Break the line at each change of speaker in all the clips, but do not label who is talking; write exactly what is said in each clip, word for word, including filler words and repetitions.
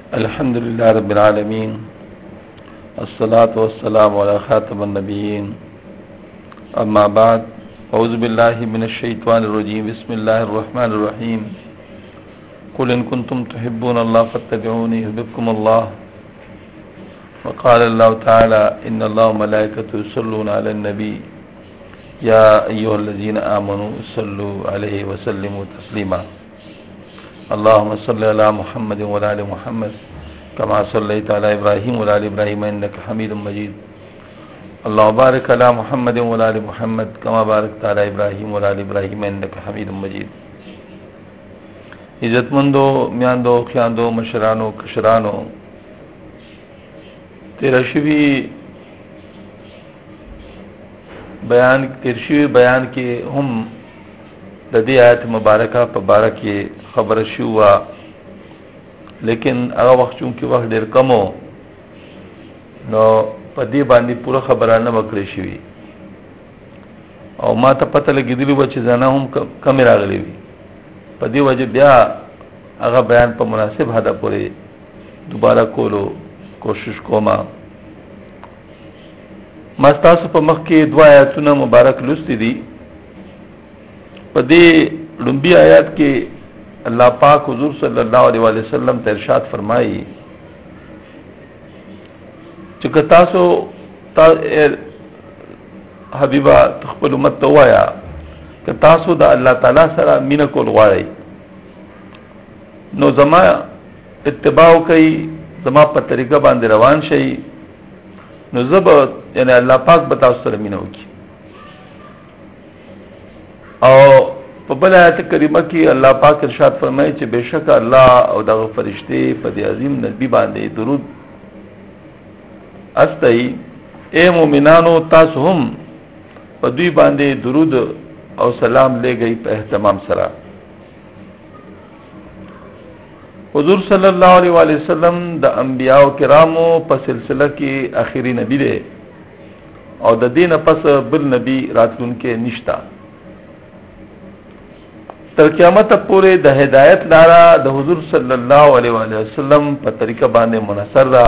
الحمد لله رب العالمين الصلاة والسلام على خاتم النبيين أما بعد أعوذ بالله من الشيطان الرجيم بسم الله الرحمن الرحيم قل إن كنتم تحبون الله فاتبعوني يحببكم الله وقال الله تعالى إن الله وملائكته يصلون على النبي يا أيها الذين آمنوا صلوا عليه وسلموا تسليما اللهم صل على محمد وعلى ال محمد كما صليت على ابراهيم وعلى ال ابراهيم انك حميد مجيد اللهم بارك على محمد وعلى ال محمد كما باركت على ابراهيم وعلى ال ابراهيم انك حميد مجيد. عزتمندو میاندو خیاندو مشرانو کشرانو تیرشوی بیان تیرشوی بیان کې هم د دې آیت مبارکه په باره کې خبره شو، لیکن هغه وخت چې وخت ډیر کمو نو په دې باندې پوره خبره نه وکړې شوې او ما ته پته لګېدلی و چې ځانه هم کم راغلی وي. په دې وجه بیا هغه بیان په مناسب حد پورې دوباره کولو کوشش کوم. ما تاسو په مخ کې دوا آیاتونه مبارک لوستي دي. په دې لومبي آیات کې الله پاک حضور صلی الله علیه وسلم ته ارشاد فرمایي چې تاسو حبیبا خپل امت ته وایا چې تاسو د الله تعالی سره مینه کول غواړئ نو زما اتباع کوي، زما په طریقه باندې روان شئ، نو زب یعنی الله پاک به تاسو سره مینه وکړي. او په بل آیت کریمه کې الله پاک ارشاد فرمایي چې بشک الله او دغه فرشتي په دې عظیم نبی باندې درود استای. اے مومنانو تاسو هم په دوی باندې درود او سلام لګئ په اهتمام سره. حضور صلی الله علیه و سلم د انبیاء کرامو په سلسله کې اخیری نبی دی او د دینه پس بل نبی راتلونکي نشتا. تر قیامت پورې د هدایت لاره د حضور صلی الله علیه و سلم په طریقه باندې منحصر ده.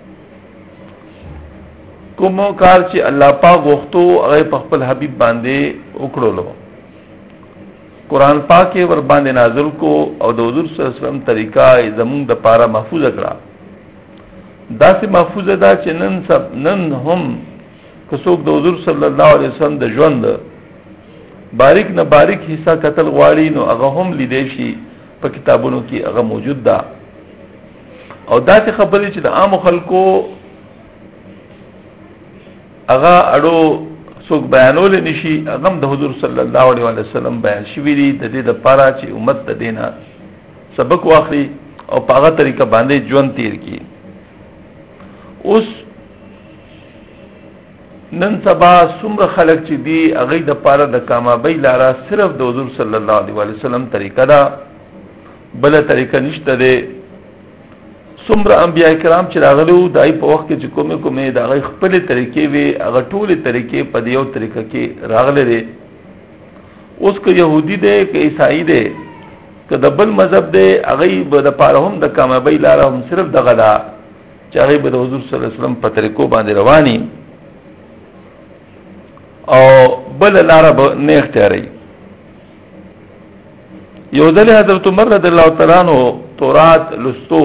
کوم کار چې الله پاک غوښتو هغه په خپل حبیب باندې وکړلو، قران پاک ور باندې نازل کو او د حضور صلی الله علیه وسلم طریقه زمون د پاره محفوظ کړه. داسې محفوظ ده چې نن سب نن هم کڅوک د حضور صلی الله علیه وسلم د ژوند باریک نه باریک حصہ قتل غواړي نو هغه هم لیدې شي په کتابونو کې هغه موجود ده. او دا څه خبرې چې د عام خلکو هغه اړو څوک بیانول نشي، هغه د حضور صلی الله علیه وسلم بیان شوی دی د دې لپاره چې امت د دینه سبق واخلي او په هغه طریقه باندې ژوند تیر کړي. اوس نن سبا څومره خلک چې دی هغه د پاره د کامیابی لاره صرف د حضور صلی الله علیه وسلم طریقه ده، بل طریقه نشته ده. څومره انبیاء کرام چې راغلو دای په وخت کې چې کومه کومه د هغه خپل طریقې وي، هغه ټول طریقې په دیو طریقه کې راغلي دي. اوس که يهودي دی که عیسائی دی که د بل مذهب دی، هغه به د پاره هم د کامیابی لاره هم صرف دغه ده چې هغه به د حضور صلی الله علیه وسلم په طریقو باندې رواني او بل لاره به نه اختیاري. یو ځل حضرت عمر رضی الله تعالی عنہ تورات لستو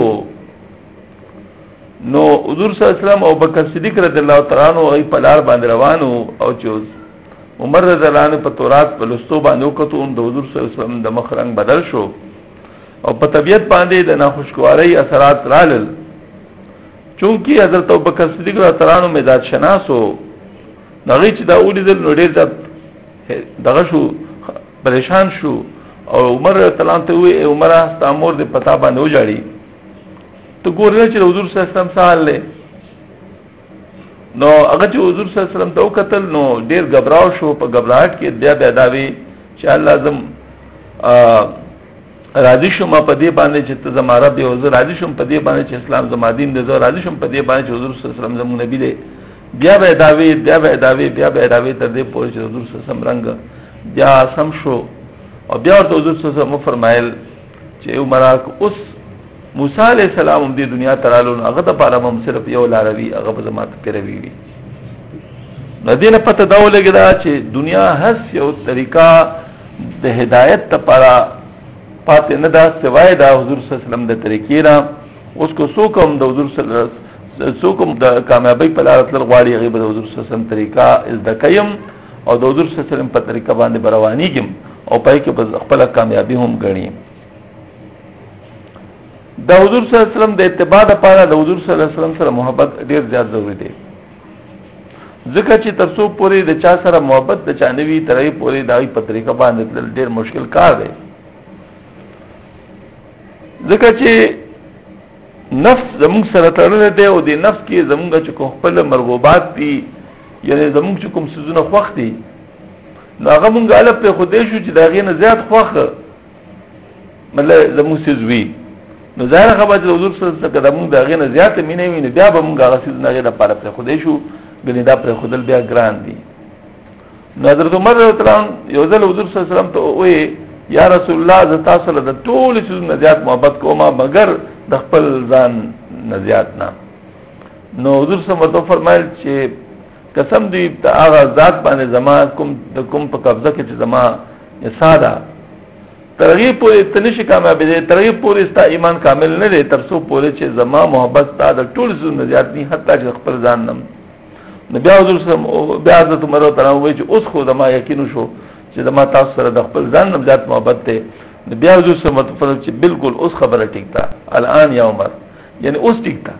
نو حضور صلی الله علیه وسلم او بکر صدیق رضی الله تعالی عنہ ای په لار باندې روانو او چې عمر رضی الله عنه په تورات په لستو باندې وکړو د حضور صلی الله علیه وسلم د مخ رنگ بدل شو او په طبيعت باندې د ناخوشګواري اثرات رالل. چونکی حضرت ابوبکر صدیق رضی الله عنه مزاج شناسو دغه چې دا ولیدل نو ډېر دغه شو، پریشان شو او عمر تعالی ته وی عمره استامور د پتا باندې وځاړي ته ګورل چې حضور صلی الله علیه وسلم سال له نو هغه چې حضور صلی الله علیه وسلم ته وکتل نو ډېر غبراو شو. په غبراهټ کې بیا بیا داوی چې الله زم راضي شوم په دې باندې چې ته زما رب او زه راضي شوم په دې باندې چې اسلام زما دین دی، زه راضي شوم په دې باندې چې حضور صلی الله علیه وسلم زموږ نبی دی. بیا به داوی بیا به داوی بیا به داوی تر دې پورې چې حضور صلی الله علیه وسلم رنگ بیا سم شو او بیا ورته حضور صلی الله علیه وسلم فرمایل چې عمره اوس موسی علیہ السلام هم د دنیا ترالو هغه د پاره هم صرف یو لاروي هغه به زمات پیروي وي. ندینه پته دا ولګی چې دنیا هر یو طریقہ د هدایت لپاره پاتې نه دا سوای دا حضور صلی الله علیه وسلم د طریقې را اوس کو سو کوم د حضور صلی الله علیه وسلم سو کوم د کامیابی په لار تل غواړي هغه د حضور صلی الله علیه وسلم طریقہ از د قیم او د حضور صلی الله علیه وسلم په طریقہ باندې بروانیږم او پای کې خپل کامیابی هم غني. د حضور صلی الله علیه وسلم د اتباع لپاره د حضور صلی الله علیه وسلم سره محبت ډیر زیات ضروری دی. ځکه چې ترڅو پوری د چا سره محبت د چانوي ترې پوری دای په طریقه باندې ډیر مشکل کار دی. ځکه چې نفس زموږ سره تړل دی او د نفس کې زموږ چې کوم خپل مرغوبات دي یعنی زموږ چې کوم سيزونه خوښ دي نو هغه مونږ الف په خوده شو چې دا غي نه زیات خوښ مله زموږ سيزوي نو ظاهر خبره د حضور صلی الله علیه وسلم موږ دا غي نه زیات مینه ویني بیا به مونږ هغه سيزونه غي د پاره په خوده شو غني دا پر خودل بیا ګران دي. نو حضرت عمر رضی الله عنه یو ځل حضور صلی الله علیه وسلم ته وې یا رسول الله ز تاسو له ټول سيزونه زیات محبت کوم مگر د خپل ځان نه زیات نه. نو حضور صلی الله علیه وسلم فرمایل چې قسم دی ته هغه ذات باندې زما کوم د کوم په قبضه کې چې زما ساده ترغیب پورې تنشي کامیاب دي ترغیب پورې ستا ایمان کامل نه دی ترڅو پورې چې زما محبت ستا د ټول سيزونه زیات نه حتی چې خپل ځان نم. نبی حضور صلی الله علیه وسلم بیا حضرت عمر رضی الله عنه وایي چې اوس خو زما یقین شو چې زما تاسو سره د خپل ځان نم زیات محبت ته. نبی حضور صلی الله علیه وسلم چې بالکل اوس خبره ټیک ده الان یا عمر یعنی اوس ټیک ده.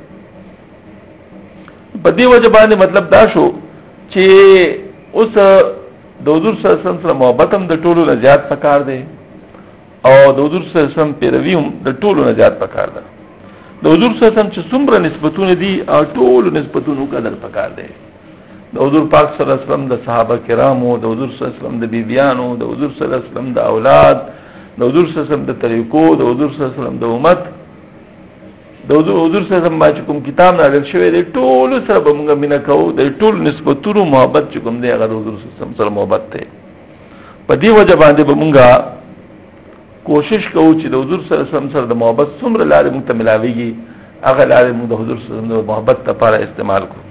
په دې وجه باندې مطلب دا شو چې اوس د حضور صلی الله علیه وسلم سره محبت هم د ټولو نه زیات پکار دی او د حضور صلی الله علیه وسلم پیروي هم د ټولو نه زیات پکار ده. د حضور صلی الله علیه وسلم چې څومره نسبتونه دي او ټولو نسبتونو قدر پکار دی. د حضور پاک صلی الله علیه وسلم د صحابه کرامو د حضور صلی الله علیه وسلم د بیبيانو د حضور صلی الله علیه وسلم د اولاد د حضور صلی الله علیه وسلم د طریقو د حضور صلی الله علیه وسلم د امت د حضور صلی الله علیه وسلم چې کوم کتاب نازل شوی دی ټول سره به موږ مینا کوو د ټول نسبتونو محبت چې کوم دی هغه د حضور صلی الله علیه وسلم سره محبت دی. په دې وجه باندې به موږ کوشش کوو چې د حضور صلی الله علیه وسلم سره د محبت څومره لارې موږ ته ملاويږي هغه لارې موږ د حضور صلی الله علیه وسلم د محبت لپاره استعمال کړو.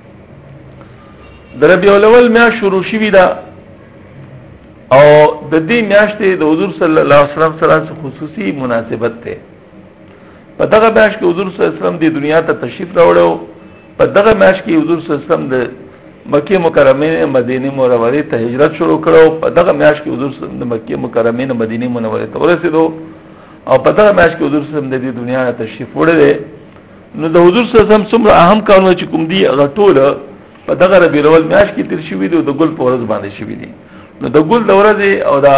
د ربيع الاول میاشت شروع شوې ده او د دې میاشتې د حضور صلی الله علیه وسلم سره خصوصي مناسبت ده. په دغه میاشت کې حضور صلی الله علیه وسلم د دنیا ته تشریف راوړو. په دغه میاشت کې حضور صلی الله علیه وسلم د مکه مکرمه مدینه منوره ته هجرت شروع کړو. په دغه میاشت کې حضور صلی الله علیه وسلم د مکه مکرمه مدینه منوره ته ورسېدو او په دغه میاشت کې حضور صلی الله علیه وسلم د دنیا ته تشریف وړل. نو د حضور صلی الله علیه وسلم څومره اهم کارونه چې کوم دي هغه ټول په دغه ربيع الاول میاشت کې تیر شوی دی او د ګل په ورځ باندې شوی دی. نو د ګل د ورځې او دا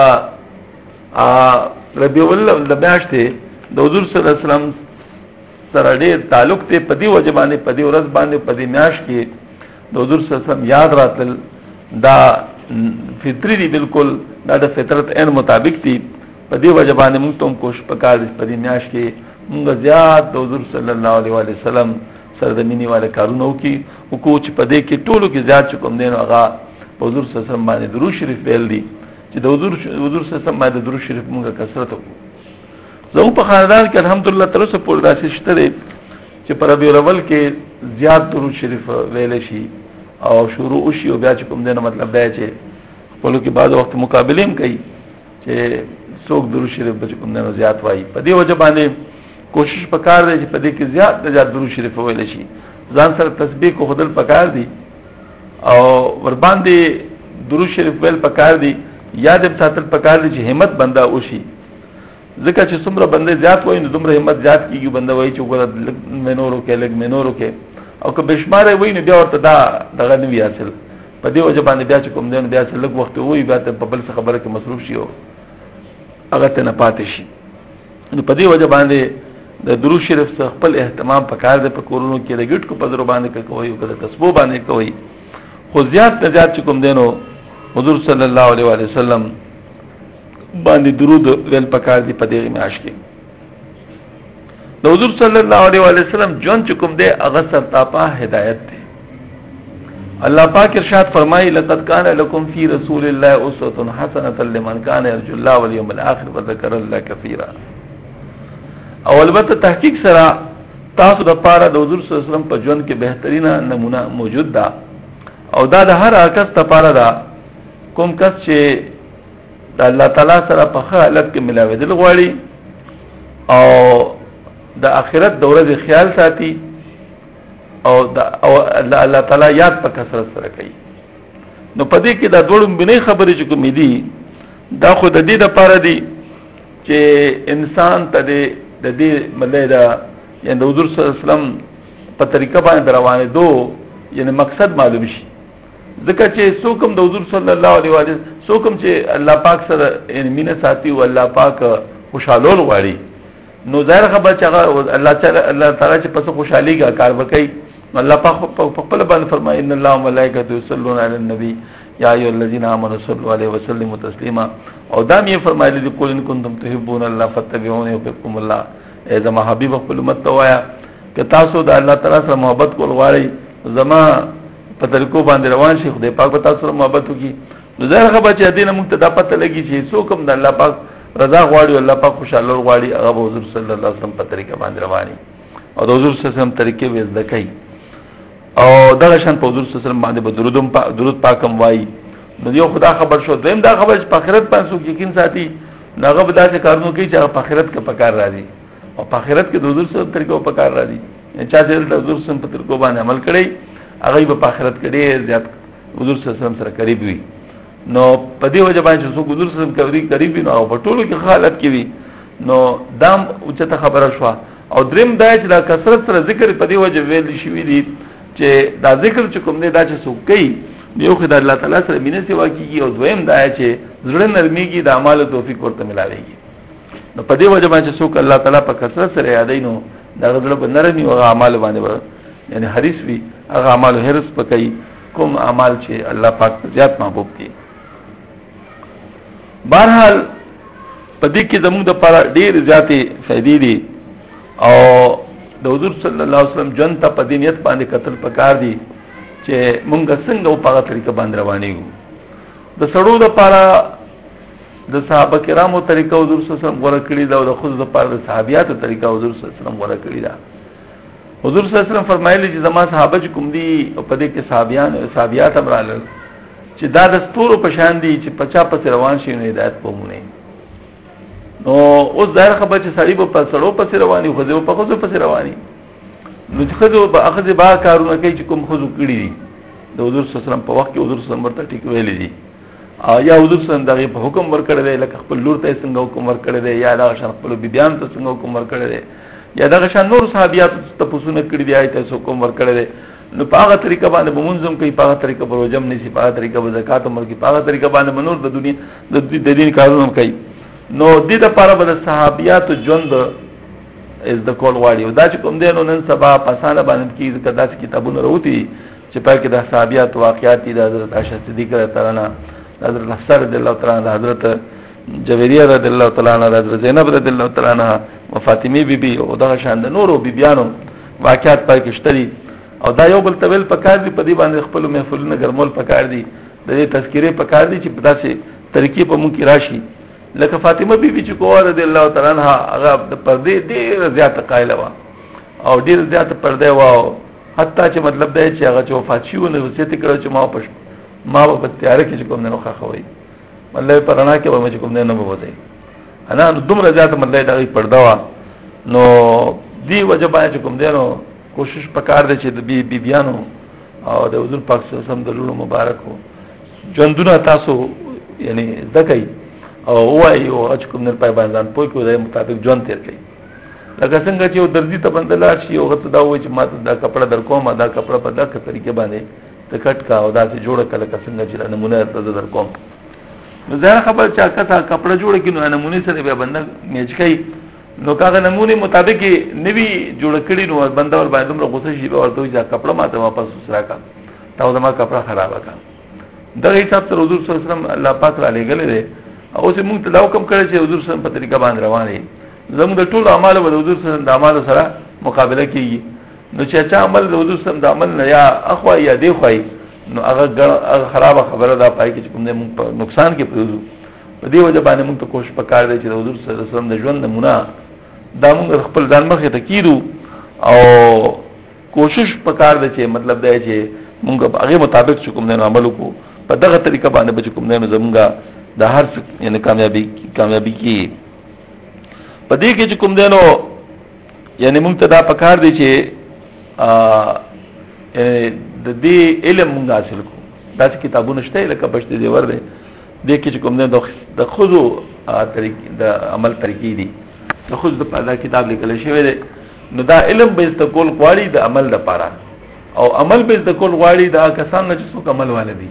ربيع الاول د میاشتې د حضور صلی الله علیه وسلم سره ډېر تعلق ته په دې وجه باندې په دې ورځ باندې په دې میاشت کې د حضور صلی الله علیه وسلم یاد راتل دا فطری دی بالکل دا د فطرت عین مطابق دی. په دې وجه باندې موږ ته کوشش وکړو په دې میاشت کې موږ زیات د حضور صلی الله علیه وسلم سره د مینې والے کارونه وکي او کو چې په دې کې ټولو کې زیات کوم دین هغه حضور صلی الله علیه وسلم باندې درود شریف ویل دي چې د حضور حضور صلی الله علیه وسلم باندې درود شریف موږ کثرت وکړو. زموږ په خاندان کې الحمدلله تر اوسه پورې داسې شته دی چې په ربيع الاول کې زیات درود شریف ویل شي او شروع وشي او بیا چې کوم دین مطلب دی چې خپل کې بعض وخت مقابله هم کوي چې څوک درود شریف به کوم دین زیات وایي. په دې وجه باندې کوشش وکړ دی چې په دې کې زیات نه زیات درود شریف ویل شي. ځان سره تسبیح کو خدل پکار دي او ور باندې درود شریف ویل پکار دي. یاد ساتل پکار دي چې همت بندا وشي. ځکه چې څومره بنده زیات وایي نو دومره همت زیات کیږي. بنده وایي چې وګوره منورو کې لګ منورو کې او که بشمار وایي نو بیا ورته دا دغه نه وی حاصل. په دې وجه باندې بیا چې کوم دین بیا چې لګ وخت وایي بیا ته په بل څه خبره کې مصروف شي او هغه ته نه پاتې شي. نو په دې وجه باندې د درود شریف څخه خپل اهتمام پکار دی. په کورونو کې د ګټ کو په درو باندې کوي او کله تسبو باندې کوي خو زیات نه زیات کوم دینو حضور صلی الله علیه وسلم باندې درود ویل پکار دی. په دې میاشت کې د حضور صلی الله علیه وسلم جون چې کوم دی هغه سرتاپا هدایت دی. الله پاک ارشاد فرمایي لقد کان لکم فی رسول الله اسوه حسنه لمن کان یرجو الله والیوم الاخر وذکر الله کثیرا. او البته تحقیق سره تاسو د پاره د حضور صلی الله علیه وسلم په ژوند کې بهترینه نمونه موجود ده او دا د هر کس لپاره ده کوم کس چې د الله تعالی سره په حالت کې ملاوي غواړي او د آخرت د ورځې خیال ساتي او د الله تعالی یاد په کثرت سره کوي. نو پدې کې دا ډول بنې خبرې چې کومې دي دا خو د دې لپاره دي چې انسان ته د دې ملي دا یعنی د حضور صلی الله علیه وسلم په طریقه باندې روانه دو یعنی مقصد معلوم شي. ځکه چې څوکم د حضور صلی الله علیه و آله څوکم چې الله پاک سره یعنی مینه ساتي او الله پاک خوشالول غواړي نو ظاهر خبر چې الله تعالی الله تعالی چې پس خوشحالي کا کار وکړي الله پاک په خپل باندې فرمایي ان الله وملائکته یصلون علی النبی یا ایها الذین آمنوا صلوا علیه وسلم تسلیما او دا یې فرمایلی دي قل ان کنتم تحبون الله فاتبعوني یحببکم الله. ای زما حبیب خپل امت ته وایا چې تاسو د الله تعالی سره محبت کول غواړئ زما په طریقو باندې روان شي خدای پاک په تاسو سره محبت وکړي. نو ظاهر خبر چې دینه موږ ته دا پته لګي چې څوک هم د الله پاک رضا غواړي او الله پاک خوشاله غواړي هغه حضور صلی الله علیه وسلم په طریقه باندې رواني او د حضور صلی الله علیه وسلم طریقې وې ځکای او دغه شان په حضور صلی الله علیه وسلم باندې به درودم پا درود پاکم وایي. نو یو خدا خبر شو دیم دا خبر چې په آخرت باندې څوک یقین ساتي هغه به دا څه کارونه کوي چې په آخرت کې پکار راځي او په آخرت کې د حضور صلی الله علیه وسلم طریقو پکار راځي. چا چې د حضور صلی الله علیه وسلم په طریقو باندې عمل کړي هغه به په آخرت کې ډېر زیات حضور صلی الله علیه وسلم سره قریب وي. نو په دې وجه باندې څوک حضور صلی الله علیه وسلم قریب وي نو په ټولو کې حالت کې وي نو دام اوچته خبره شو. او دریم دا چې دا کثرت سره ذکر په دې وجه ویل شي وی چې دا ذکر چې کوم نه دا چې څوک کوي یو خدای الله تعالی سره مینه سیوا کیږي او دویم دا چې زړه نرمیږي د اعمال توفیق ورته ملاويږي. نو په دې وجه باندې څوک الله تعالی په کثرت سره یادینو دا غړو په نرمي او اعمال باندې یعنی حریص وي هغه اعمال حرص پکې کوم اعمال چې الله پاک زیات محبوب دي. بهرحال په دې کې زموږ د لپاره ډېر زیاتې فائدې دي او د حضور صلی الله علیه وسلم جن ته په دینیت باندې قتل پکار دي چې مونږ څنګه په هغه طریقه باندې روانيږو. د سړو د لپاره د صحابه کرامو طریقه حضور صلی الله علیه وسلم غوړه کړی دا او د خود د لپاره د صحابياتو طریقه حضور صلی الله علیه وسلم غوړه کړی دا. حضور صلی الله علیه وسلم فرمایلی چې زما صحابه چې کوم دي په دې کې صحابيان او صحابيات امرال چې دا د ستورو په شان دي چې پچا پس روان شي نه هدایت پومونه. نو اوس ظاهر خبر چې سړی په سړو پس رواني خو دې په خو پس رواني نو چې خو به اخذ با کارونه کوي چې کوم خو کړی دي د حضور صلی الله علیه وسلم په وخت کې حضور صلی الله علیه وسلم ورته ټیک ویلې دي یا حضور صلی الله علیه وسلم په حکم ورکړی دی لکه خپل لور ته څنګه حکم ورکړی دی یا دا شان خپل بیبيان ته څنګه حکم ورکړی دی یا دا شان نور صحابيات ته پوښتنه کړې دي آیته حکم ورکړی دی. نو په هغه طریقه باندې بمنظم کوي په هغه طریقه پر وجم نشي په هغه طریقه به زکات عمر کوي په هغه طریقه باندې منور د دنیا د دین کارونه کوي. نو د دې لپاره به صحابيات ژوند از د کول واړي او دا چې کوم دین نن سبا په اسانه باندې کې کدا چې کتابونه وروتي چې په کې د صحابيات واقعات دي د حضرت عائشہ صدیقہ رضی الله عنها حضرت حفصه رضی الله تعالی عنها حضرت جویریه رضی الله تعالی عنها حضرت زینب رضی الله تعالی عنها او فاطمه بیبي او دغه شان د نورو بیبيانو واقعات په کې شته او دا یو بل تبل پکار دي په دې باندې خپل محفلونه ګرمول پکار دي د دې تذکيره پکار دي چې په داسې طریقې په مونږ کې راشي لکه فاطمه بیبي چې کوه رضی الله تعالی عنها هغه د پردې ډېر زیات قائله و او ډېر زیات پردې و حتی چې مطلب دی چې هغه چې وفات شي ونه وصیت کړو چې ما پښ ما په تیار کې کوم نه خوخه وي مطلب پرانا کې به کوم نه نه بوته انا دومره زیات مطلب دا پردا و نو دی وجبه چې کوم دی نو کوشش وکړ دي چې د بی بی بیانو او د حضور پاک صلی الله علیه وسلم د لونو مبارکو ژوندونه تاسو یعنی ذکای او وای او چې کوم نه پای باندې پوي کو د مطابق ژوند تیر کړي لکه څنګه چې درځي ته بندلار شي او غته دا وای چې ماته دا کپڑا در کوم دا کپڑا په دغه طریقې باندې ته کټ کا او دا چې جوړ کړه څنګه چې نمونه ته در کوم نو ځای خبر چا کته کپڑا جوړ کینو نمونه سره به بند میچ کوي نو کاغه نمونه مطابق نوی جوړ کړي نو بندول باندې موږ غوسه شي او ورته ځا کپڑا ماته واپس وسرا کا تا دا ما کپڑا خراب کا دغه حساب سره حضور صلی الله علیه وسلم الله پاک علی غلې ده او چې موږ ته دا حکم کړی چې حضور صلی الله علیه وسلم په طریقه باندې روان دي زموږ د ټول اعمال او حضور صلی الله علیه وسلم د اعمال سره مقابله کوي نو چې چا عمل د حضور صلی الله علیه وسلم د عمل نه یا اخوا یا دی خوای نو هغه خراب خبره ده پای کې چې کوم موږ نقصان کې پروزو په دې وجه باندې موږ ته کوشش وکړ چې حضور صلی الله علیه وسلم د ژوند نمونه دا موږ خپل ځان مخه ته کیدو او کوشش وکړ د چې مطلب دا چې موږ هغه مطابق چې کوم نه عمل وکړو په دغه طریقه باندې به کوم نه زمونږه د هر څه یعنی کامیابی کامیابی کی په دې کې چې کوم دینو یعنی موږ ته دا پکار دی چې ا د دې علم موږ حاصل کو دا چې کتابونه شته لکه بشت دی ور دی د کې چې کوم نه د خودو طریقې د عمل طریقې دي د خود د پالا کتاب لیکل شوی دی نو دا علم به استقول غواړي د عمل لپاره او عمل به استقول غواړي دا کسان چې څوک عمل والدي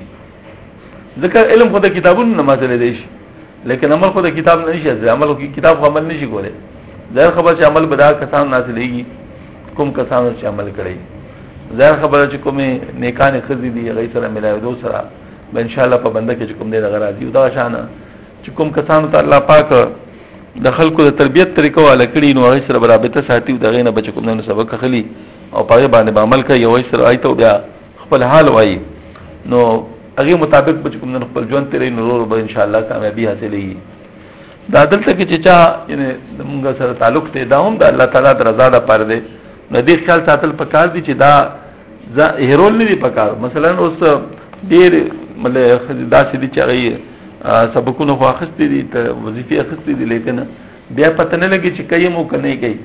ځکه علم خو د کتابونو نه ماته دی شي لیکن عمل خو د کتاب نه شي عمل کې کتاب خو عمل نشي کولای ظاهر خبر چې عمل بدا کسان نازلېږي کوم کسان چې عمل کړي ظاهر خبره چې کومه نیکانه خزي دي غي سره ملایو دو سره به ان شاء الله په بنده کې کوم دې غرا دي دا شانه چې کوم کسان ته الله پاک د خلکو د تربيت طریقو والا کړي نو غي سره برابر ساتي دا غي نه بچ کوم نو سبق خلی او پاره باندې عمل کوي یو سره آیته بیا خپل حال وایي نو هغه مطابق بچ کوم نو خپل ژوند تیرې نور به ان شاء الله کامیابی حاصلېږي دا دلته کې چې چا یعنی موږ سره تعلق ته دا هم د الله تعالی د رضا لپاره دی نو دې خیال ساتل پکار دي چې دا هیرول نه دي پکار مثلا اوس ډېر مله دا چې دي چې سبقونه خو اخستې دي ته وظیفه اخستې دي لیکن بیا پته نه لګي چې کوي مو کنه کوي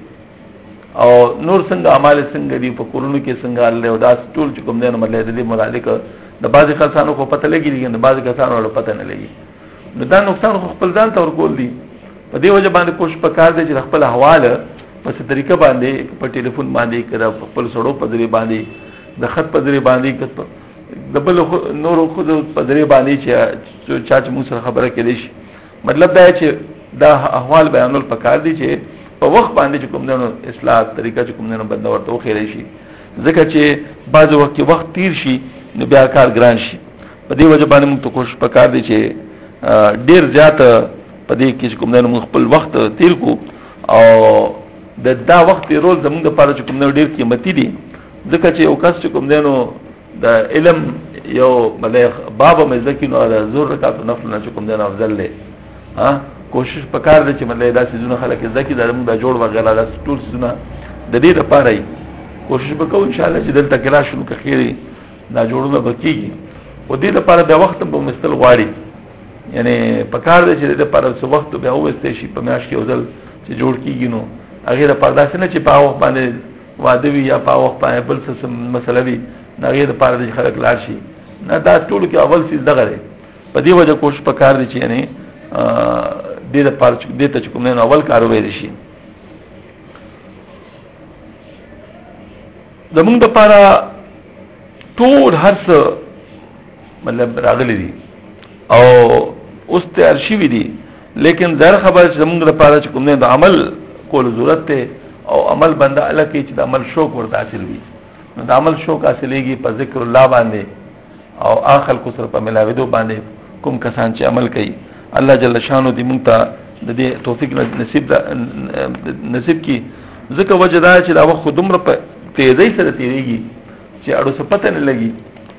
او نور څنګه اعمال څنګه دي په کورونو کې څنګه الله او دا ټول چې کوم نه مله دې ملالک د بعض کسانو خو پته لګي دي د بعض کسانو له پته نه لګي نو دا نقصان خو خپل ځان ته ورکول دي په دې وجه باندې کوشش وکړ دي چې خپل حواله په څه طریقه باندې په ټلیفون باندې کړه خپل سړو په ذریعہ باندې د خط په ذریعہ باندې کړه د بل نور خو په ذریعہ باندې چې چا چې موږ سره خبره کړي شي مطلب دا چې دا احوال بیانول پکار دي چې په وخت باندې کوم نه اصلاح طریقه چې کوم نه بند ورته وخیری شي ځکه چې بعض وخت وخت تیر شي نو بیا کار ګران شي په دې وجه باندې موږ ته کوشش پکار دي چې ډیر زیات په دې کې کوم نه موږ خپل وخت تیر کو او د دا وخت رول زموږ لپاره چې کوم نه ډیر قیمتي دي ځکه چې یو کس چې کوم نه نو د علم یو بلغ باب مزکینو علی زور رکعت نفل نه کوم نه افضل دی ها کوشش پکار دي چې مله دا سيزونه خلک زکی د موږ جوړ وغیرہ د ټول سيزونه د دې لپاره کوشش وکړو ان شاء الله چې دلته کلا شنو کخيري دا جوړونه بکیږي او دې لپاره د وخت په مستل غواړي یعنی پکار دي چې د لپاره څو وخت به اوسته شي په میاش کې وزل چې جوړ کیږي نو هغه لپاره داسې نه چې په وخت باندې واده وي یا په وخت باندې بل څه مسله وي هغه لپاره د خلک لار شي نه دا ټول کې اول څه دغه دی په دې وجه کوشش پکار دي چې یعنی دې لپاره چې دې ته کوم نه اول کاروي دي شي زمونږ لپاره ټول هر څه مطلب راغلي دي او اوس ته ارشیوي دي لیکن ظاهر خبره زمونږ لپاره چې کوم نه د عمل کول ضرورت ته او عمل بنده الله کې چې د عمل شوق ورته حاصل وي نو د عمل شوق حاصلېږي په ذکر الله باندې او اخل کو سره په ملاویدو باندې کوم کسان چې عمل کوي الله جل شانو دې مونږ ته د دې توفیق نصیب نصیب کی ځکه وجدا چې دا وخت دومره په تیزی سره تیریږي چې اړو څه پته نه لګي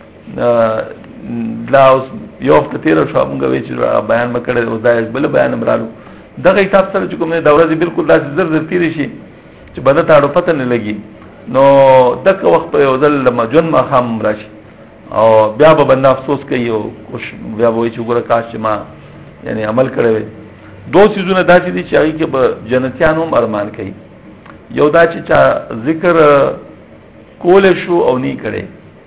لا اوس یو وخت تیر شو موږ وی چې بیان وکړل او دا بل بیان امرالو دغه کتاب سره چې کومه دوره دي بالکل داسې زر زر تیر شي چې بده ته اړو پته نه لګي نو دغه وخت په یو ځل لما جون ما خام راشي او بیا به بنده افسوس کوي او کوش بیا وایي چې ګوره کاش چې ما یعنی عمل کړی دو سيزونه داسې دي چې هغه کې به جنتیانو هم ارمان کوي یو دا چې چا ذکر کول شو او نی کړي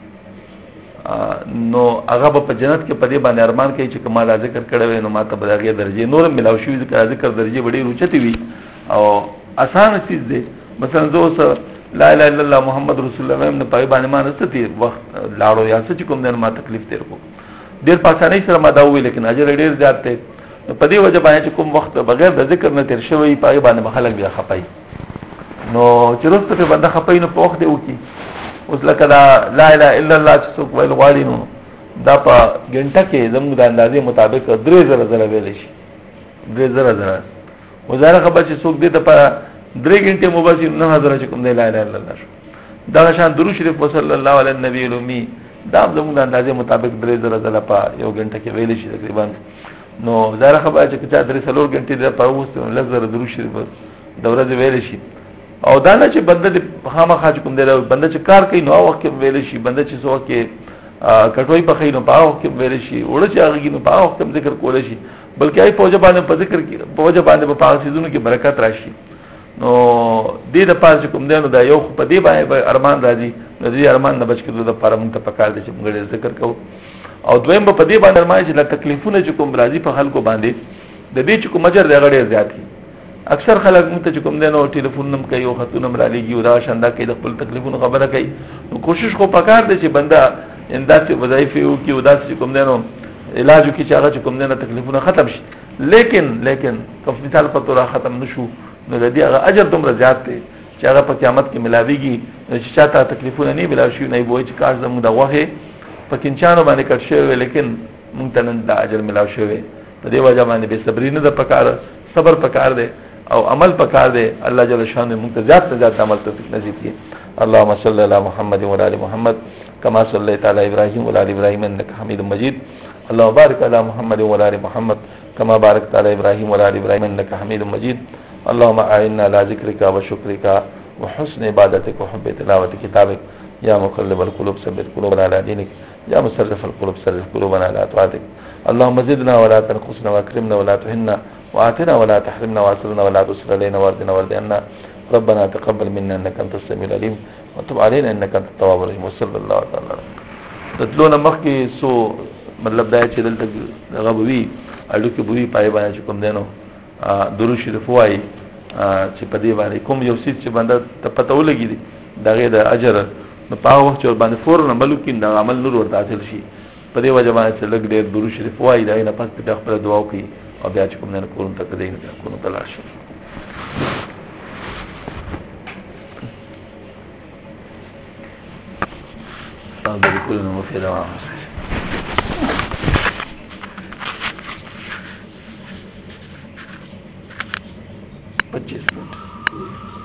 نو هغه په جنت کې په دې باندې ارمان کوي چې کمال ذکر کړي نو ماته به هغه درجه نور ملاو شي ذکر ذکر درجه وړي روچتي وي او آسان چیز دی مثلا زه لا اله الا الله محمد رسول الله هم نه پای باندې ما نستي وخت لاړو یا څه کوم نه ما تکلیف تیر کو ډیر پاسانه سره ما دا وی لیکن اجر ډیر زیات ته په دې وجه باندې کوم وخت بغیر د ذکر نه تیر شوی پای باندې خلک بیا خپای نو چرته په بنده خپای نو په وخت دی وکی اوس لکه دا لا اله الا الله چې څوک ویل غواړي نو دا په ګنټه کې زموږ د اندازې مطابق درې زره زره ویل شي درې زره زره وزاره خبر چې څوک دې ته په درې غنټه مباشر نه حاضر چې کوم دی لا اله الا الله شو دا شان درود شریف صلی الله علیه نبی الامی دا زموږ د اندازې مطابق درې زره زره په یو غنټه کې ویل شي تقریبا نو زاره خبر چې چا درې څلور غنټې د پروست لږ زره درود شریف د ورځې ویل شي او دا نه چې بنده د خامخا کوم دی بنده چې کار کوي نو وخت ویل شي بنده چې څو کې کټوي په خینو په وخت ویل شي وړه چې هغه نو په وخت ذکر کول شي بلکې ای په وجه باندې په ذکر کې په وجه باندې په پاک سيزونو کې برکت راشي نو دې د پاز کوم دی نو دا یو په دې باندې ارمان راځي نو دې ارمان نه بچ کېدو د پاره مونږ ته پکار دي چې موږ ذکر کوو او دویم په دې باندې ارمان چې د تکلیفونو چې کوم راځي په خلکو باندې د دې چې کوم اجر دی غړي زیات دي اکثر خلک مونږ ته چې کوم دی نو ټلیفون نم کوي او خطونه مر علیږي او دا شاندا کې د خپل تکلیفونو خبره کوي نو کوشش خو پکار دی چې بندا انداسي وظایف یو کې وداس چې کوم دی نو علاج کې چې هغه چې کوم دی نو تکلیفونه ختم شي لیکن لیکن کف مثال په تور ختم نشو نو د دې هغه اجر دومره زیات دی چې هغه په قیامت کې ملاويږي چې چاته تکلیفونه نه ملاوي شي نه وي چې کار زموږ د غوخه په کینچانو باندې کټ شوی لیکن مونږ ته نن د اجر ملاوي شوی په دې وجه باندې به صبر نه د پکار صبر پکار دی او عمل پکار دی الله جل شانه مونږ ته زیات زیات عمل توفیق نصیب کړي اللهم صل علی محمد و علی محمد كما صليت على ابراهيم وعلى ال ابراهيم انك حميد مجيد اللهم بارك على محمد وعلى ال محمد كما باركت على ابراهيم وعلى ال ابراهيم انك حميد مجيد اللهم اعنا على ذكرك وشكرك وحسن عبادتك وحب تلاوة كتابك يا مقلب القلوب ثبت قلوبنا على دينك يا مصرف القلوب صرف قلوبنا على طاعتك اللهم زدنا ولا تنقصنا واكرمنا ولا تهنا وآتنا ولا تحرمنا واسرنا ولا تسر علينا واردنا وارض عنا ربنا تقبل منا انك انت السميع العليم وتب علينا انك انت التواب الرحيم وصلى الله تعالى تطلون مخکې سو مطلب دا چې دلته غووي اړو کې بوي پای باندې کوم دینو درود شریف وای چې په دې باندې کوم یو څه چې باندې ته پته ولګي دغه د اجر په پاو وخت چې باندې فورن عمل کې دا عمل نور ورته حاصل شي په دې وجه باندې چې لګ دې درود شریف وای دا نه پات په خپل دعا کوي او بیا چې کوم نه کولم ته دې نه کوم تلاش او د کول نو په دوام पच्चीस मिनट